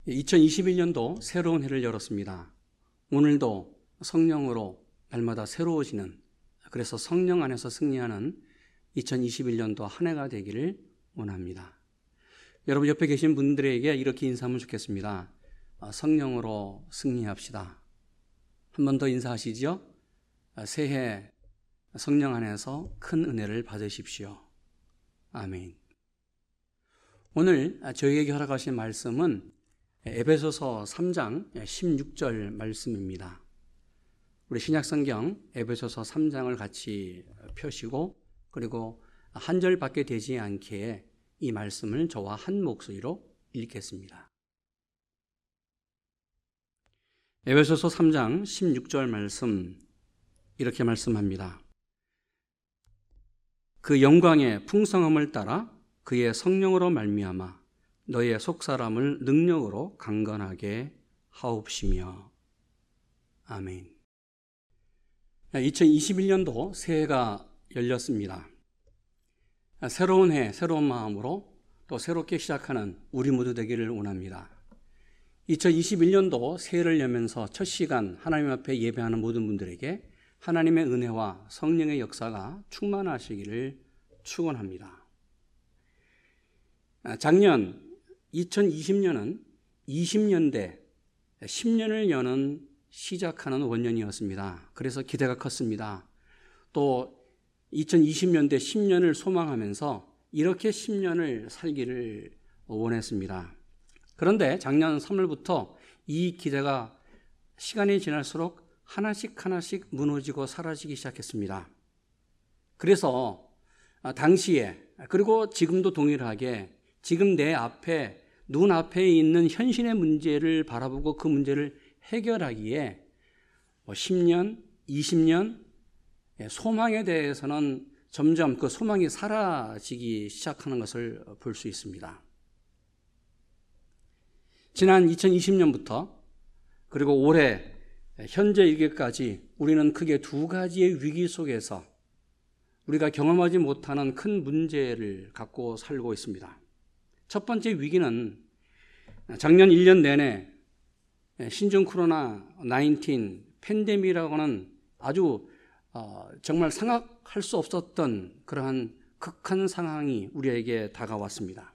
2021년도 새로운 해를 열었습니다. 오늘도 성령으로 날마다 새로워지는, 그래서 성령 안에서 승리하는 2021년도 한 해가 되기를 원합니다. 여러분 옆에 계신 분들에게 이렇게 인사하면 좋겠습니다. 성령으로 승리합시다. 한 번 더 인사하시죠. 새해 성령 안에서 큰 은혜를 받으십시오. 아멘. 오늘 저희에게 허락하신 말씀은 에베소서 3장 16절 말씀입니다. 우리 신약성경 에베소서 3장을 같이 펴시고, 그리고 한 절밖에 되지 않게 이 말씀을 저와 한 목소리로 읽겠습니다. 에베소서 3장 16절 말씀, 이렇게 말씀합니다. 그 영광의 풍성함을 따라 그의 성령으로 말미암아 너의 속사람을 능력으로 강건하게 하옵시며. 아멘. 2021년도 새해가 열렸습니다. 새로운 해, 새로운 마음으로 또 새롭게 시작하는 우리 모두 되기를 원합니다. 2021년도 새해를 여면서 첫 시간 하나님 앞에 예배하는 모든 분들에게 하나님의 은혜와 성령의 역사가 충만하시기를 축원합니다. 작년 2020년은 20년대 10년을 여는 시작하는 원년이었습니다. 그래서 기대가 컸습니다. 또 2020년대 10년을 소망하면서 이렇게 10년을 살기를 원했습니다. 그런데 작년 3월부터 이 기대가 시간이 지날수록 하나씩 무너지고 사라지기 시작했습니다. 그래서 당시에, 그리고 지금도 동일하게 지금 내 앞에, 눈앞에 있는 현실의 문제를 바라보고 그 문제를 해결하기에 10년, 20년 소망에 대해서는 점점 그 소망이 사라지기 시작하는 것을 볼 수 있습니다. 지난 2020년부터 그리고 올해 현재 이르기까지 우리는 크게 두 가지의 위기 속에서 우리가 경험하지 못하는 큰 문제를 갖고 살고 있습니다. 첫 번째 위기는 작년 1년 내내 신종 코로나19 팬데믹이라고 하는 아주 정말 생각할 수 없었던 그러한 극한 상황이 우리에게 다가왔습니다.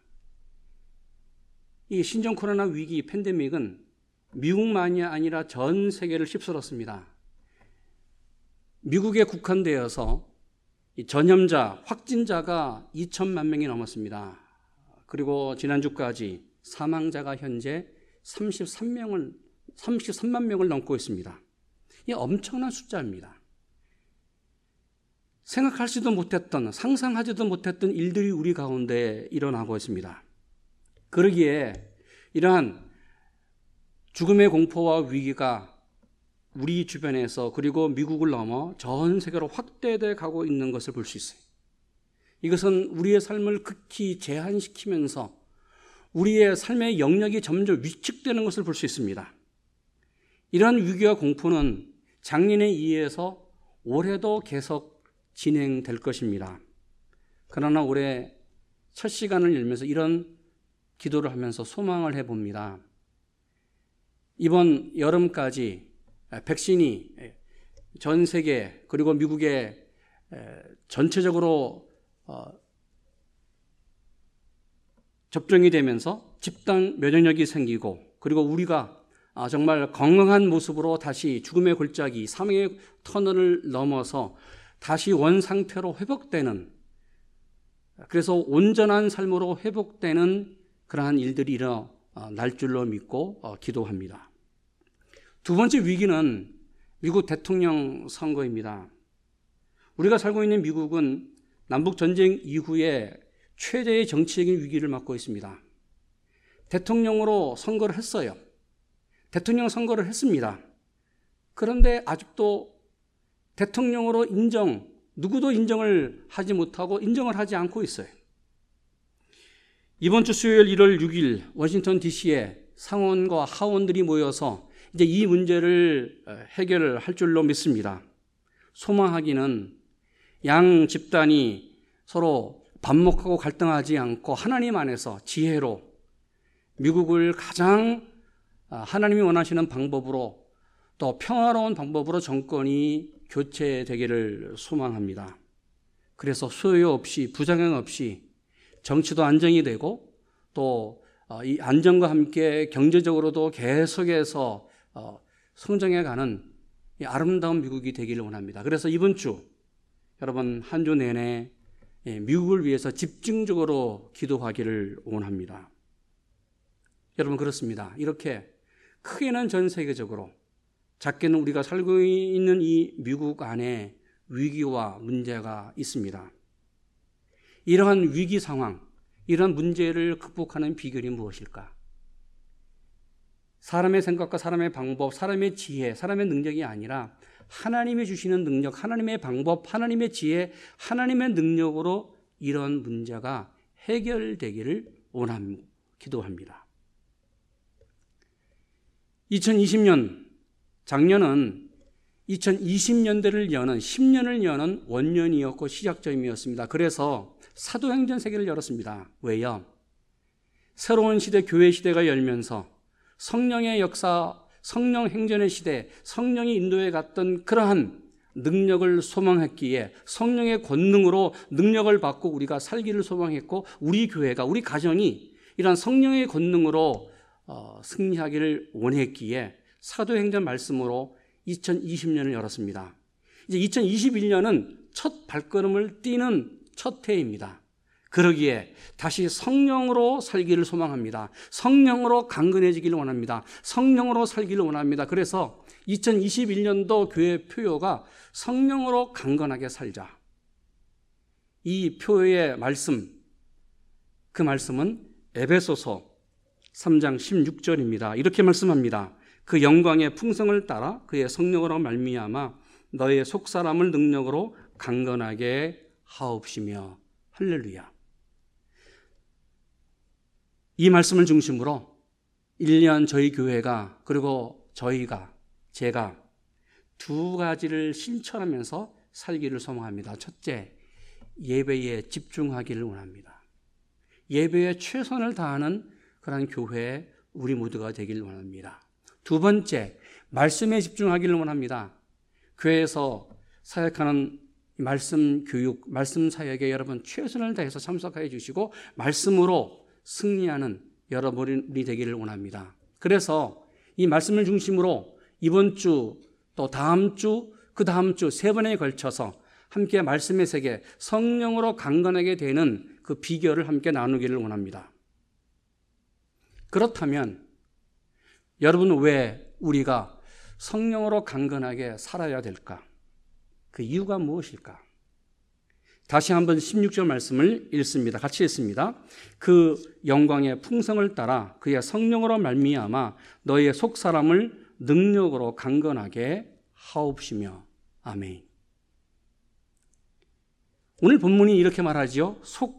이 신종 코로나 위기 팬데믹은 미국만이 아니라 전 세계를 휩쓸었습니다. 미국에 국한되어서 전염자, 확진자가 2천만 명이 넘었습니다. 그리고 지난주까지 사망자가 현재 33만 명을 넘고 있습니다. 이 엄청난 숫자입니다. 생각하지도 못했던, 상상하지도 못했던 일들이 우리 가운데 일어나고 있습니다. 그러기에 이러한 죽음의 공포와 위기가 우리 주변에서, 그리고 미국을 넘어 전 세계로 확대돼 가고 있는 것을 볼 수 있어요. 이것은 우리의 삶을 극히 제한시키면서 우리의 삶의 영역이 점점 위축되는 것을 볼 수 있습니다. 이러한 위기와 공포는 작년에 이어서 올해도 계속 진행될 것입니다. 그러나 올해 첫 시간을 열면서 이런 기도를 하면서 소망을 해봅니다. 이번 여름까지 백신이 전 세계 그리고 미국에 전체적으로 접종이 되면서 집단 면역력이 생기고, 그리고 우리가 정말 건강한 모습으로 다시 죽음의 골짜기, 사망의 터널을 넘어서 다시 원상태로 회복되는, 그래서 온전한 삶으로 회복되는 그러한 일들이 일어날 줄로 믿고 기도합니다. 두 번째 위기는 미국 대통령 선거입니다. 우리가 살고 있는 미국은 남북전쟁 이후에 최대의 정치적인 위기를 맞고 있습니다. 대통령으로 선거를 했어요. 대통령 선거를 했습니다. 그런데 아직도 대통령으로 누구도 인정을 하지 못하고 인정을 하지 않고 있어요. 이번 주 수요일 1월 6일 워싱턴 DC에 상원과 하원들이 모여서 이제 이 문제를 해결할 줄로 믿습니다. 소망하기는 양 집단이 서로 반목하고 갈등하지 않고 하나님 안에서 지혜로 미국을 가장 하나님이 원하시는 방법으로 또 평화로운 방법으로 정권이 교체되기를 소망합니다. 그래서 소요 없이 부작용 없이 정치도 안정이 되고 또 이 안정과 함께 경제적으로도 계속해서 성장해가는 이 아름다운 미국이 되기를 원합니다. 그래서 이번 주 여러분 한 주 내내 미국을 위해서 집중적으로 기도하기를 원합니다. 여러분 그렇습니다. 이렇게 크게는 전 세계적으로 작게는 우리가 살고 있는 이 미국 안에 위기와 문제가 있습니다. 이러한 위기 상황, 이런 문제를 극복하는 비결이 무엇일까? 사람의 생각과 사람의 방법, 사람의 지혜, 사람의 능력이 아니라 하나님이 주시는 능력, 하나님의 방법, 하나님의 지혜, 하나님의 능력으로 이런 문제가 해결되기를 기도합니다. 2020년, 작년은 2020년대를 여는 10년을 여는 원년이었고 시작점이었습니다. 그래서 사도행전 세계를 열었습니다. 왜요? 새로운 시대, 교회 시대가 열면서 성령의 역사, 성령 행전의 시대, 성령이 인도해 갔던 그러한 능력을 소망했기에 성령의 권능으로 능력을 받고 우리가 살기를 소망했고 우리 교회가, 우리 가정이 이런 성령의 권능으로 승리하기를 원했기에 사도행전 말씀으로 2020년을 열었습니다. 이제 2021년은 첫 발걸음을 띄는 첫 해입니다. 그러기에 다시 성령으로 살기를 소망합니다. 성령으로 강건해지기를 원합니다. 성령으로 살기를 원합니다. 그래서 2021년도 교회 표어가 성령으로 강건하게 살자. 이 표어의 말씀, 그 말씀은 에베소서 3장 16절입니다. 이렇게 말씀합니다. 그 영광의 풍성을 따라 그의 성령으로 말미암아 너의 속사람을 능력으로 강건하게 하옵시며. 할렐루야. 이 말씀을 중심으로 1년 저희 교회가 그리고 제가 두 가지를 실천하면서 살기를 소망합니다. 첫째, 예배에 집중하기를 원합니다. 예배에 최선을 다하는 그런 교회 우리 모두가 되기를 원합니다. 두 번째, 말씀에 집중하기를 원합니다. 교회에서 사역하는 말씀 교육, 말씀 사역에 여러분 최선을 다해서 참석해 주시고 말씀으로 승리하는 여러분이 되기를 원합니다. 그래서 이 말씀을 중심으로 이번 주, 또 다음 주, 그 다음 주 세 번에 걸쳐서 함께 말씀의 세계, 성령으로 강건하게 되는 그 비결을 함께 나누기를 원합니다. 그렇다면 여러분 왜 우리가 성령으로 강건하게 살아야 될까? 그 이유가 무엇일까? 다시 한번 16절 말씀을 읽습니다. 같이 읽습니다. 그 영광의 풍성을 따라 그의 성령으로 말미암아 너의 속사람을 능력으로 강건하게 하옵시며. 아멘. 오늘 본문이 이렇게 말하지요.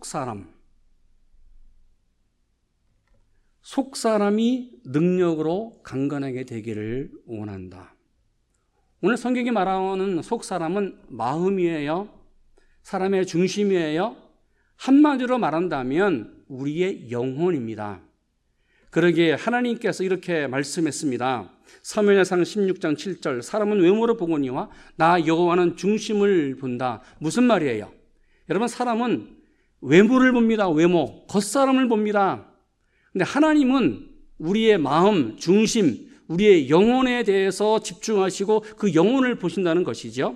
속사람이 능력으로 강건하게 되기를 원한다. 오늘 성경이 말하는 속사람은 마음이에요. 사람의 중심이에요. 한마디로 말한다면 우리의 영혼입니다. 그러기에 하나님께서 이렇게 말씀했습니다. 사무엘상 16장 7절 사람은 외모를 보거니와 나 여호와는 중심을 본다. 무슨 말이에요? 여러분 사람은 외모를 봅니다. 외모, 겉사람을 봅니다. 근데 하나님은 우리의 마음, 중심, 우리의 영혼에 대해서 집중하시고 그 영혼을 보신다는 것이죠.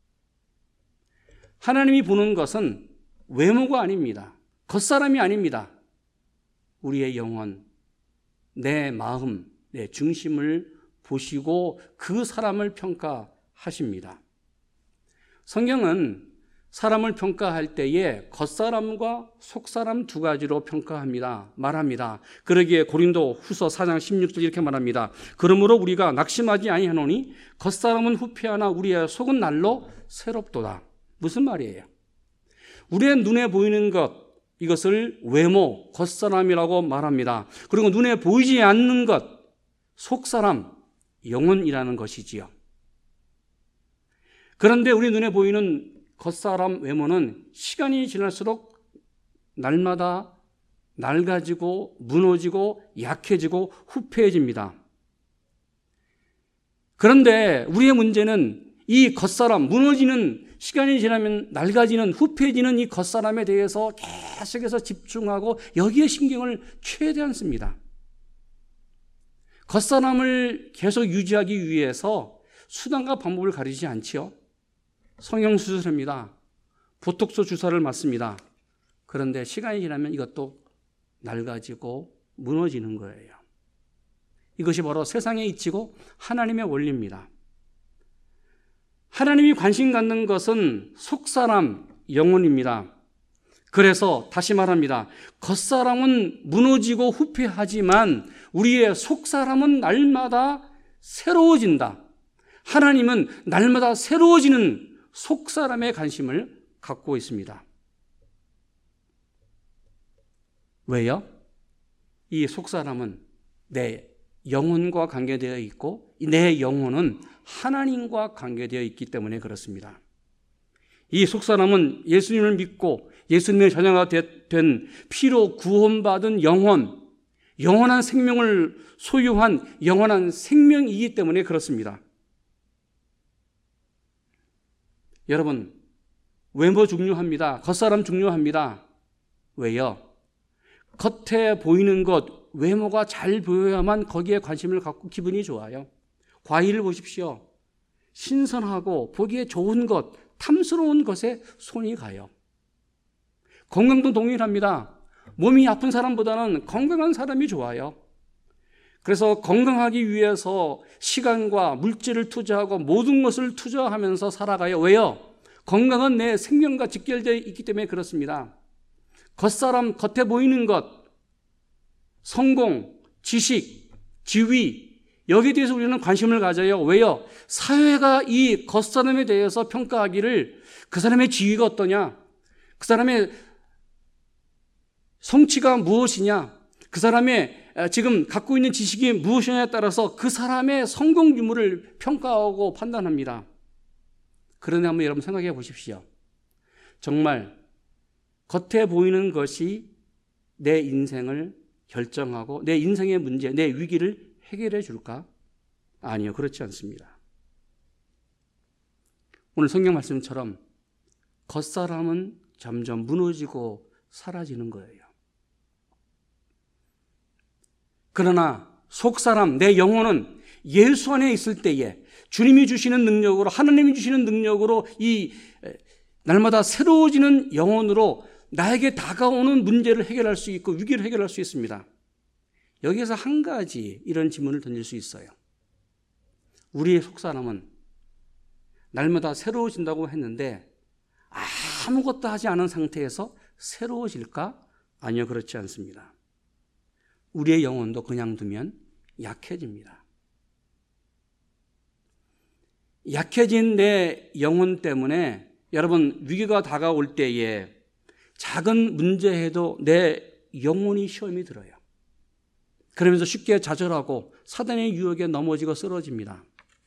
하나님이 보는 것은 외모가 아닙니다. 겉사람이 아닙니다. 우리의 영혼, 내 마음, 내 중심을 보시고 그 사람을 평가하십니다. 성경은 사람을 평가할 때에 겉사람과 속사람 두 가지로 말합니다. 그러기에 고린도 후서 4장 16절 이렇게 말합니다. 그러므로 우리가 낙심하지 아니하노니 겉사람은 후패하나 우리의 속은 날로 새롭도다. 무슨 말이에요? 우리의 눈에 보이는 것, 이것을 외모, 겉사람이라고 말합니다. 그리고 눈에 보이지 않는 것, 속사람, 영혼이라는 것이지요. 그런데 우리 눈에 보이는 겉사람 외모는 시간이 지날수록 날마다 낡아지고 무너지고 약해지고 후패해집니다. 그런데 우리의 문제는 이 겉사람, 무너지는, 시간이 지나면 낡아지는, 후패해지는 이 겉사람에 대해서 계속해서 집중하고 여기에 신경을 최대한 씁니다. 겉사람을 계속 유지하기 위해서 수단과 방법을 가리지 않지요. 성형수술합니다. 보톡스 주사를 맞습니다. 그런데 시간이 지나면 이것도 낡아지고 무너지는 거예요. 이것이 바로 세상에 잊히고 하나님의 원리입니다. 하나님이 관심 갖는 것은 속사람, 영혼입니다. 그래서 다시 말합니다. 겉사람은 무너지고 후패하지만 우리의 속사람은 날마다 새로워진다. 하나님은 날마다 새로워지는 속사람의 관심을 갖고 있습니다. 왜요? 이 속사람은 내 영혼과 관계되어 있고 내 영혼은 하나님과 관계되어 있기 때문에 그렇습니다. 이 속사람은 예수님을 믿고 예수님의 자녀가 된 피로 구원받은 영원한 생명을 소유한 영원한 생명이기 때문에 그렇습니다. 여러분, 외모 중요합니다. 겉사람 중요합니다. 왜요? 겉에 보이는 것, 외모가 잘 보여야만 거기에 관심을 갖고 기분이 좋아요. 과일을 보십시오. 신선하고 보기에 좋은 것, 탐스러운 것에 손이 가요. 건강도 동일합니다. 몸이 아픈 사람보다는 건강한 사람이 좋아요. 그래서 건강하기 위해서 시간과 물질을 투자하고 모든 것을 투자하면서 살아가요. 왜요? 건강은 내 생명과 직결되어 있기 때문에 그렇습니다. 겉사람, 겉에 보이는 것, 성공, 지식, 지위, 여기에 대해서 우리는 관심을 가져요. 왜요? 사회가 이 겉사람에 대해서 평가하기를 그 사람의 지위가 어떠냐? 그 사람의 성취가 무엇이냐? 그 사람의 지금 갖고 있는 지식이 무엇이냐에 따라서 그 사람의 성공 유무를 평가하고 판단합니다. 그런데 한번 여러분 생각해 보십시오. 정말 겉에 보이는 것이 내 인생을 결정하고 내 인생의 문제, 내 위기를 해결해 줄까? 아니요, 그렇지 않습니다. 오늘 성경 말씀처럼 겉사람은 점점 무너지고 사라지는 거예요. 그러나 속사람, 내 영혼은 예수 안에 있을 때에 주님이 주시는 능력으로, 하나님이 주시는 능력으로 이 날마다 새로워지는 영혼으로 나에게 다가오는 문제를 해결할 수 있고 위기를 해결할 수 있습니다. 여기에서 한 가지 이런 질문을 던질 수 있어요. 우리의 속사람은 날마다 새로워진다고 했는데 아무것도 하지 않은 상태에서 새로워질까? 아니요, 그렇지 않습니다. 우리의 영혼도 그냥 두면 약해집니다. 약해진 내 영혼 때문에 여러분 위기가 다가올 때에 작은 문제에도 내 영혼이 시험이 들어요. 그러면서 쉽게 좌절하고 사단의 유혹에 넘어지고 쓰러집니다.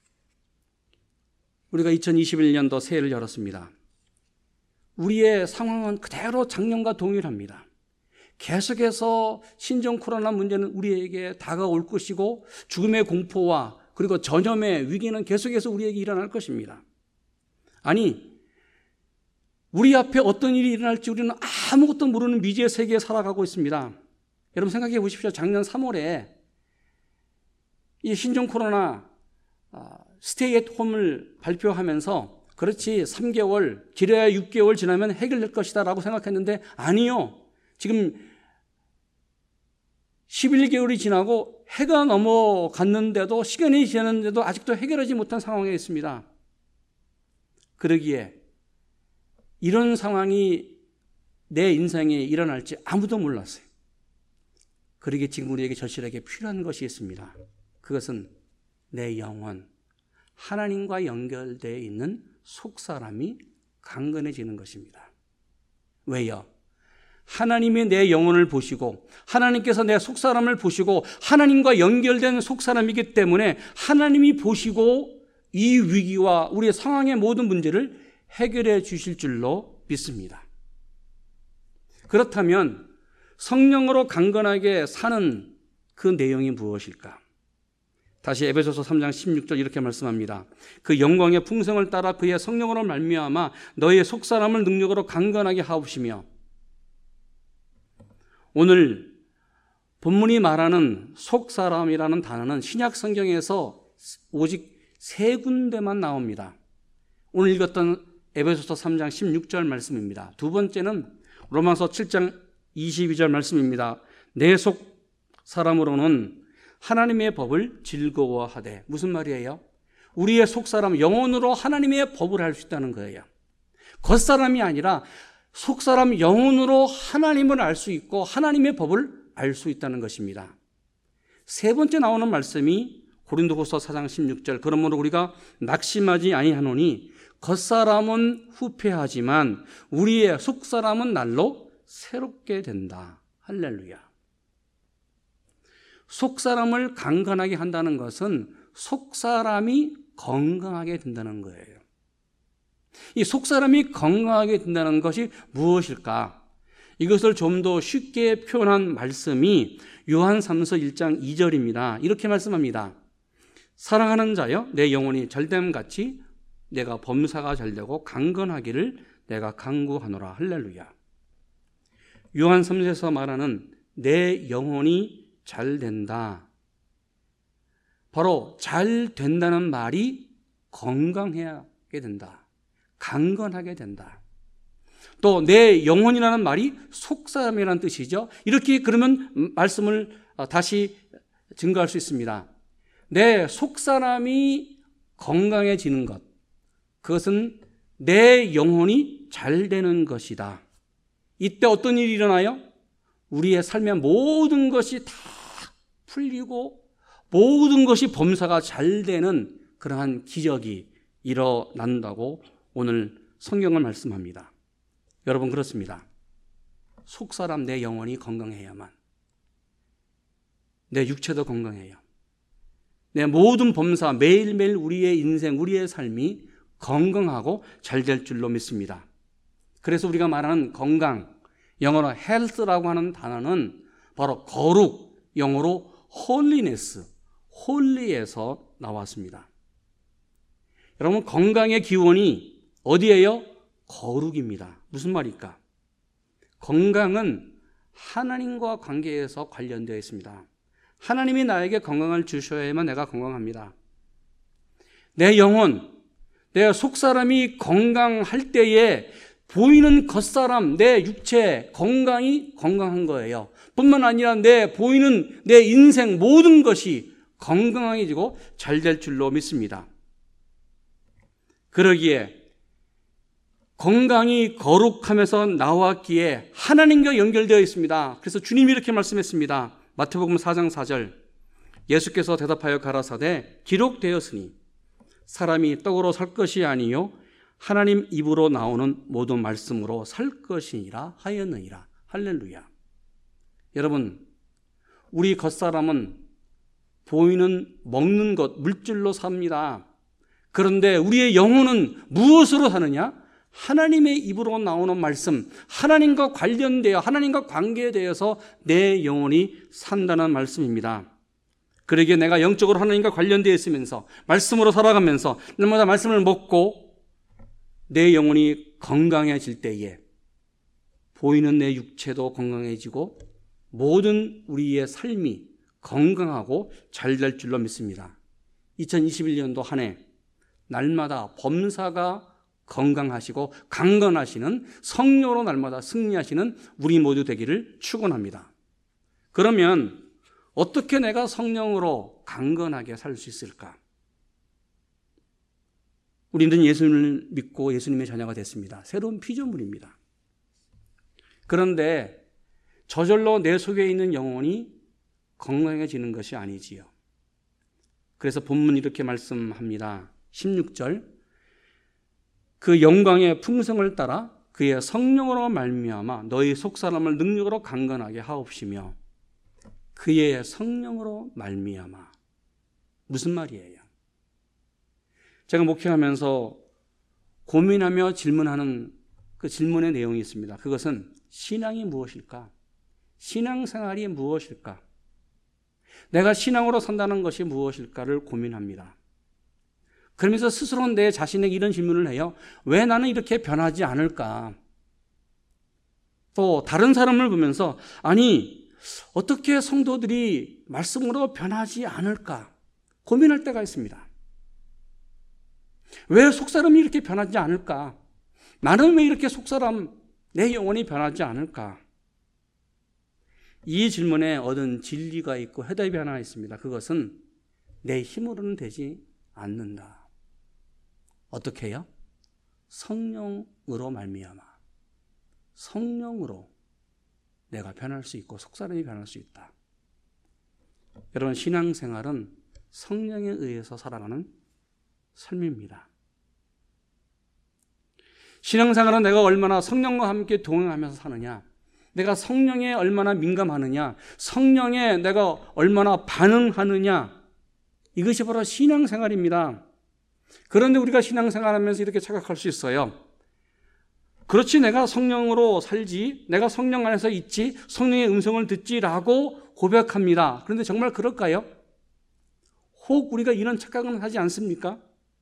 우리가 2021년도 새해를 열었습니다. 우리의 상황은 그대로 작년과 동일합니다. 계속해서 신종 코로나 문제는 우리에게 다가올 것이고 죽음의 공포와 그리고 전염의 위기는 계속해서 우리에게 일어날 것입니다. 아니, 우리 앞에 어떤 일이 일어날지 우리는 아무것도 모르는 미지의 세계에 살아가고 있습니다. 여러분 생각해 보십시오. 작년 3월에 이 신종 코로나 스테이 앳 홈을 발표하면서 그렇지 3개월, 길어야 6개월 지나면 해결될 것이다 라고 생각했는데 아니요. 지금 11개월이 지나고 해가 넘어갔는데도 시간이 지났는데도 아직도 해결하지 못한 상황에 있습니다. 그러기에 이런 상황이 내 인생에 일어날지 아무도 몰랐어요. 그러기에 지금 우리에게 절실하게 필요한 것이 있습니다. 그것은 내 영혼, 하나님과 연결되어 있는 속사람이 강건해지는 것입니다. 왜요? 하나님이 내 영혼을 보시고 하나님께서 내 속사람을 보시고 하나님과 연결된 속사람이기 때문에 하나님이 보시고 이 위기와 우리의 상황의 모든 문제를 해결해 주실 줄로 믿습니다. 그렇다면 성령으로 강건하게 사는 그 내용이 무엇일까? 다시 에베소서 3장 16절 이렇게 말씀합니다. 그 영광의 풍성을 따라 그의 성령으로 말미암아 너희의 속사람을 능력으로 강건하게 하옵시며. 오늘 본문이 말하는 속사람이라는 단어는 신약 성경에서 오직 3군데만 나옵니다. 오늘 읽었던 에베소서 3장 16절 말씀입니다. 두 번째는 로마서 7장 22절 말씀입니다. 내 속사람으로는 하나님의 법을 즐거워하되. 무슨 말이에요? 우리의 속사람, 영혼으로 하나님의 법을 할 수 있다는 거예요. 겉사람이 아니라 속사람, 영혼으로 하나님을 알 수 있고 하나님의 법을 알 수 있다는 것입니다. 세 번째 나오는 말씀이 고린도후서 4장 16절. 그러므로 우리가 낙심하지 아니하노니 겉사람은 후패하지만 우리의 속사람은 날로 새롭게 된다. 할렐루야. 속사람을 강건하게 한다는 것은 속사람이 건강하게 된다는 거예요. 이 속사람이 건강하게 된다는 것이 무엇일까? 이것을 좀 더 쉽게 표현한 말씀이 요한 3서 1장 2절입니다. 이렇게 말씀합니다. 사랑하는 자여, 내 영혼이 잘됨같이 내가 범사가 잘되고 강건하기를 내가 간구하노라. 할렐루야. 요한 3서에서 말하는 내 영혼이 잘 된다. 바로 잘 된다는 말이 건강하게 된다. 강건하게 된다. 또 내 영혼이라는 말이 속사람이라는 뜻이죠. 이렇게 그러면 말씀을 다시 증거할 수 있습니다. 내 속사람이 건강해지는 것, 그것은 내 영혼이 잘 되는 것이다. 이때 어떤 일이 일어나요? 우리의 삶의 모든 것이 다 풀리고 모든 것이 범사가 잘 되는 그러한 기적이 일어난다고 오늘 성경은 말씀합니다. 여러분, 그렇습니다. 속사람 내 영혼이 건강해야만 내 육체도 건강해요. 내 모든 범사, 매일매일 우리의 인생, 우리의 삶이 건강하고 잘 될 줄로 믿습니다. 그래서 우리가 말하는 건강, 영어로 health라고 하는 단어는 바로 거룩, 영어로 holiness, 홀리에서 나왔습니다. 여러분, 건강의 기원이 어디예요? 거룩입니다. 무슨 말일까? 건강은 하나님과 관계에서 관련되어 있습니다. 하나님이 나에게 건강을 주셔야만 내가 건강합니다. 내 영혼, 내 속사람이 건강할 때에 보이는 겉사람, 내 육체 건강이 건강한 거예요. 뿐만 아니라 내 보이는 내 인생 모든 것이 건강해지고 잘 될 줄로 믿습니다. 그러기에 건강이 거룩함에서 나왔기에 하나님과 연결되어 있습니다. 그래서 주님이 이렇게 말씀했습니다. 마태복음 4장 4절. 예수께서 대답하여 가라사대 기록되었으니 사람이 떡으로 살 것이 아니요 하나님 입으로 나오는 모든 말씀으로 살 것이니라 하였느니라. 할렐루야. 여러분, 우리 겉사람은 보이는 먹는 것, 물질로 삽니다. 그런데 우리의 영혼은 무엇으로 사느냐? 하나님의 입으로 나오는 말씀, 하나님과 관련되어 하나님과 관계되어서 내 영혼이 산다는 말씀입니다. 그러기에 내가 영적으로 하나님과 관련되어 있으면서 말씀으로 살아가면서 날마다 말씀을 먹고 내 영혼이 건강해질 때에 보이는 내 육체도 건강해지고 모든 우리의 삶이 건강하고 잘 될 줄로 믿습니다. 2021년도 한 해 날마다 범사가 건강하시고 강건하시는 성령으로 날마다 승리하시는 우리 모두 되기를 축원합니다. 그러면 어떻게 내가 성령으로 강건하게 살 수 있을까? 우리는 예수님을 믿고 예수님의 자녀가 됐습니다. 새로운 피조물입니다. 그런데 저절로 내 속에 있는 영혼이 건강해지는 것이 아니지요. 그래서 본문 이렇게 말씀합니다. 16절. 그 영광의 풍성을 따라 그의 성령으로 말미암아 너희 속사람을 능력으로 강건하게 하옵시며. 그의 성령으로 말미암아. 무슨 말이에요? 제가 목회하면서 고민하며 질문하는 그 질문의 내용이 있습니다. 그것은 신앙이 무엇일까? 신앙생활이 무엇일까? 내가 신앙으로 산다는 것이 무엇일까를 고민합니다. 그러면서 스스로 내 자신에게 이런 질문을 해요. 왜 나는 이렇게 변하지 않을까? 또 다른 사람을 보면서 아니 어떻게 성도들이 말씀으로 변하지 않을까 고민할 때가 있습니다. 왜 속사람이 이렇게 변하지 않을까? 나는 왜 이렇게 속사람 내 영혼이 변하지 않을까? 이 질문에 얻은 진리가 있고 해답이 하나 있습니다. 그것은 내 힘으로는 되지 않는다. 어떻게 해요? 성령으로 말미암아. 성령으로 내가 변할 수 있고 속사람이 변할 수 있다. 여러분, 신앙생활은 성령에 의해서 살아가는 삶입니다. 신앙생활은 내가 얼마나 성령과 함께 동행하면서 사느냐, 내가 성령에 얼마나 민감하느냐, 성령에 내가 얼마나 반응하느냐, 이것이 바로 신앙생활입니다. 그런데 우리가 신앙생활하면서 이렇게 착각할 수 있어요. 그렇지, 내가 성령으로 살지, 내가 성령 안에서 있지, 성령의 음성을 듣지라고 고백합니다. 그런데 정말 그럴까요? 혹 우리가 이런 착각은 하지 않습니까?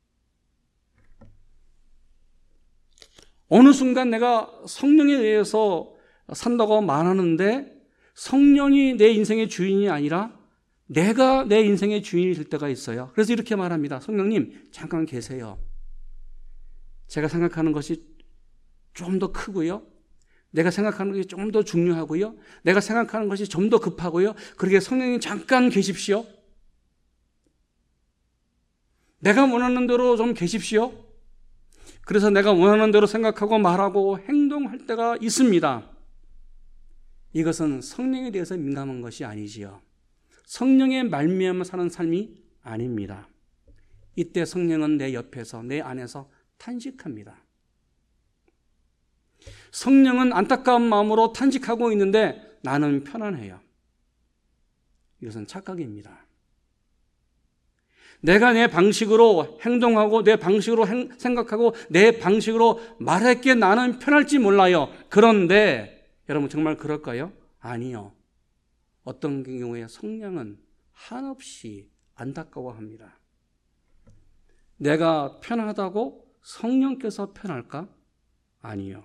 어느 순간 내가 성령에 의해서 산다고 말하는데 성령이 내 인생의 주인이 아니라 내가 내 인생의 주인이 될 때가 있어요. 그래서 이렇게 말합니다. 성령님, 잠깐 계세요. 제가 생각하는 것이 좀 더 크고요. 내가 생각하는 것이 좀 더 중요하고요. 내가 생각하는 것이 좀 더 급하고요. 그러게 성령님 잠깐 계십시오. 내가 원하는 대로 좀 계십시오. 그래서 내가 원하는 대로 생각하고 말하고 행동할 때가 있습니다. 이것은 성령에 대해서 민감한 것이 아니지요. 성령의 말미암아 사는 삶이 아닙니다. 이때 성령은 내 옆에서, 내 안에서 탄식합니다. 성령은 안타까운 마음으로 탄식하고 있는데 나는 편안해요. 이것은 착각입니다. 내가 내 방식으로 행동하고 내 방식으로 생각하고 내 방식으로 말할게 나는 편할지 몰라요. 그런데 여러분 정말 그럴까요? 아니요. 어떤 경우에 성령은 한없이 안타까워합니다. 내가 편하다고 성령께서 편할까? 아니요.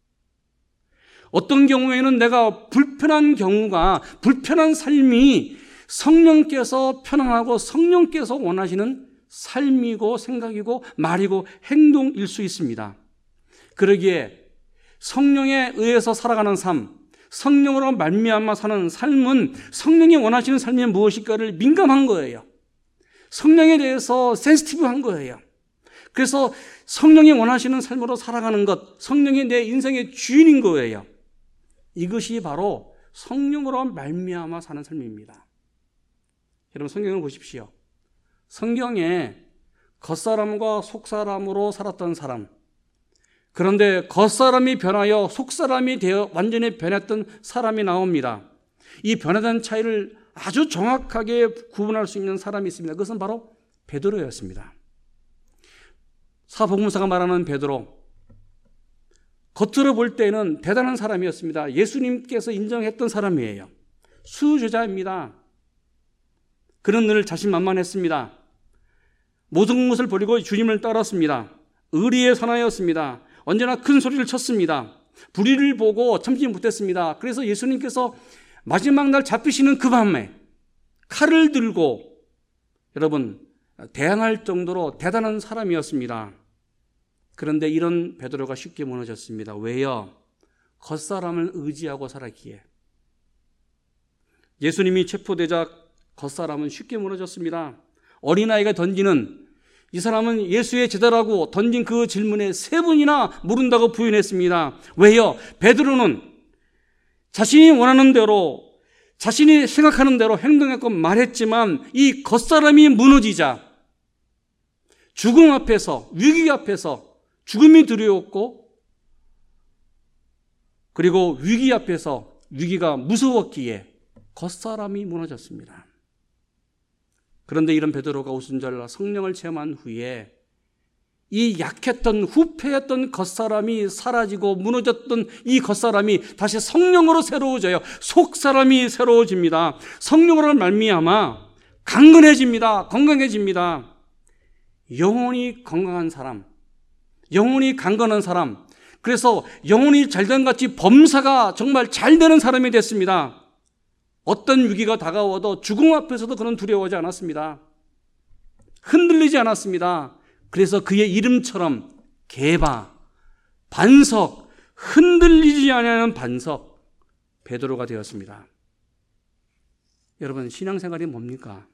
어떤 경우에는 내가 불편한 경우가, 불편한 삶이 성령께서 편안하고 성령께서 원하시는 삶이고 생각이고 말이고 행동일 수 있습니다. 그러기에 성령에 의해서 살아가는 삶, 성령으로 말미암아 사는 삶은 성령이 원하시는 삶이 무엇일까를 민감한 거예요. 성령에 대해서 센시티브한 거예요. 그래서 성령이 원하시는 삶으로 살아가는 것, 성령이 내 인생의 주인인 거예요. 이것이 바로 성령으로 말미암아 사는 삶입니다. 여러분 성경을 보십시오. 성경에 겉사람과 속사람으로 살았던 사람, 그런데 겉사람이 변하여 속사람이 되어 완전히 변했던 사람이 나옵니다. 이 변화된 차이를 아주 정확하게 구분할 수 있는 사람이 있습니다. 그것은 바로 베드로였습니다. 사복음서가 말하는 베드로, 겉으로 볼 때는 대단한 사람이었습니다. 예수님께서 인정했던 사람이에요. 수제자입니다. 그는 늘 자신만만했습니다. 모든 것을 버리고 주님을 따랐습니다. 의리의 사나이였습니다. 언제나 큰 소리를 쳤습니다. 불의를 보고 참지 못했습니다. 그래서 예수님께서 마지막 날 잡히시는 그 밤에 칼을 들고 여러분 대항할 정도로 대단한 사람이었습니다. 그런데 이런 베드로가 쉽게 무너졌습니다. 왜요? 겉사람을 의지하고 살았기에. 예수님이 체포되자 겉사람은 쉽게 무너졌습니다. 어린아이가 던지는, 이 사람은 예수의 제자라고 던진 그 질문에 3번이나 모른다고 부인했습니다. 왜요? 베드로는 자신이 원하는 대로, 자신이 생각하는 대로 행동했고 말했지만 이 겉사람이 무너지자 죽음 앞에서, 위기 앞에서 죽음이 두려웠고 그리고 위기 앞에서 위기가 무서웠기에 겉사람이 무너졌습니다. 그런데 이런 베드로가 오순절날 성령을 체험한 후에 이 약했던 후패했던 겉사람이 사라지고 무너졌던 이 겉사람이 다시 성령으로 새로워져요. 속사람이 새로워집니다. 성령으로 말미암아 강건해집니다. 건강해집니다. 영혼이 건강한 사람, 영혼이 강건한 사람, 그래서 영혼이 잘된 같이 범사가 정말 잘 되는 사람이 됐습니다. 어떤 위기가 다가와도 죽음 앞에서도 그는 두려워하지 않았습니다. 흔들리지 않았습니다. 그래서 그의 이름처럼 게바, 반석, 흔들리지 않는 반석, 베드로가 되었습니다. 여러분, 신앙생활이 뭡니까?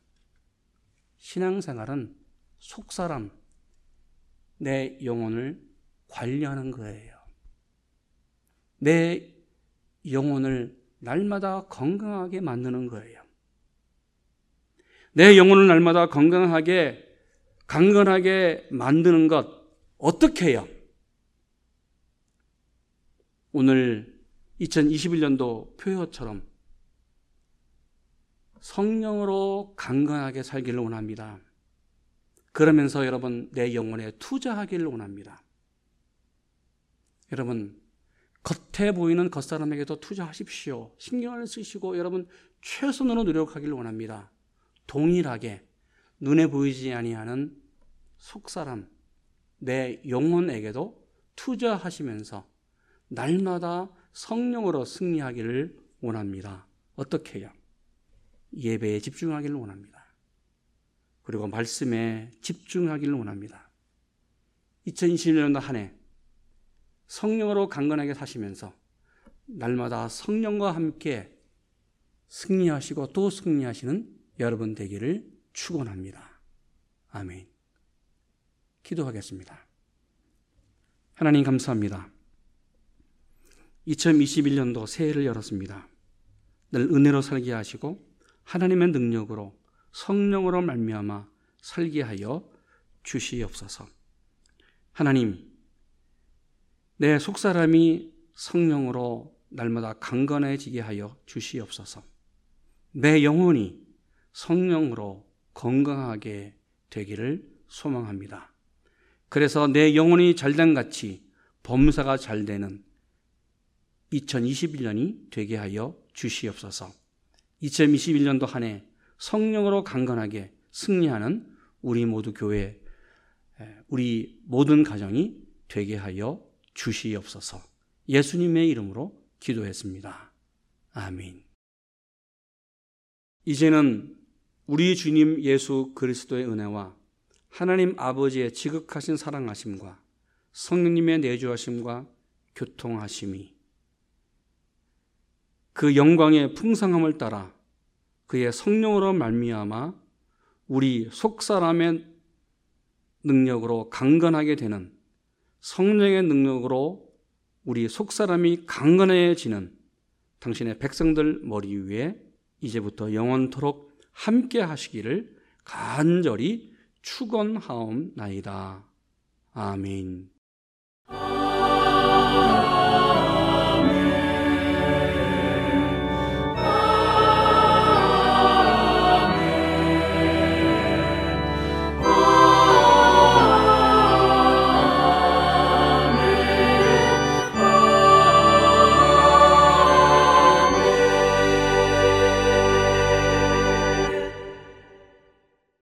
신앙생활은 속사람, 내 영혼을 관리하는 거예요. 내 영혼을 날마다 건강하게 만드는 거예요. 내 영혼을 날마다 건강하게, 강건하게 만드는 것, 어떻게 해요? 오늘 2021년도 표어처럼 성령으로 강건하게 살기를 원합니다. 그러면서 여러분, 내 영혼에 투자하기를 원합니다. 여러분, 겉에 보이는 겉사람에게도 투자하십시오. 신경을 쓰시고 여러분, 최선으로 노력하기를 원합니다. 동일하게 눈에 보이지 아니하는 속사람, 내 영혼에게도 투자하시면서 날마다 성령으로 승리하기를 원합니다. 어떻게 해요? 예배에 집중하기를 원합니다. 그리고 말씀에 집중하기를 원합니다. 2021년도 한 해 성령으로 강건하게 사시면서 날마다 성령과 함께 승리하시고 또 승리하시는 여러분 되기를 축원합니다. 아멘. 기도하겠습니다. 하나님 감사합니다. 2021년도 새해를 열었습니다. 늘 은혜로 살게 하시고 하나님의 능력으로 성령으로 말미암아 살게 하여 주시옵소서. 하나님, 내 속사람이 성령으로 날마다 강건해지게 하여 주시옵소서. 내 영혼이 성령으로 건강하게 되기를 소망합니다. 그래서 내 영혼이 잘된 같이 범사가 잘 되는 2021년이 되게 하여 주시옵소서. 2021년도 한 해 성령으로 강건하게 승리하는 우리 모두 교회, 우리 모든 가정이 되게 하여 주시옵소서. 예수님의 이름으로 기도했습니다. 아멘. 이제는 우리 주님 예수 그리스도의 은혜와 하나님 아버지의 지극하신 사랑하심과 성령님의 내주하심과 교통하심이 그 영광의 풍성함을 따라 그의 성령으로 말미암아 우리 속사람의 능력으로 강건하게 되는 성령의 능력으로 우리 속사람이 강건해지는 당신의 백성들 머리 위에 이제부터 영원토록 함께 하시기를 간절히 축원하옵나이다. 아멘.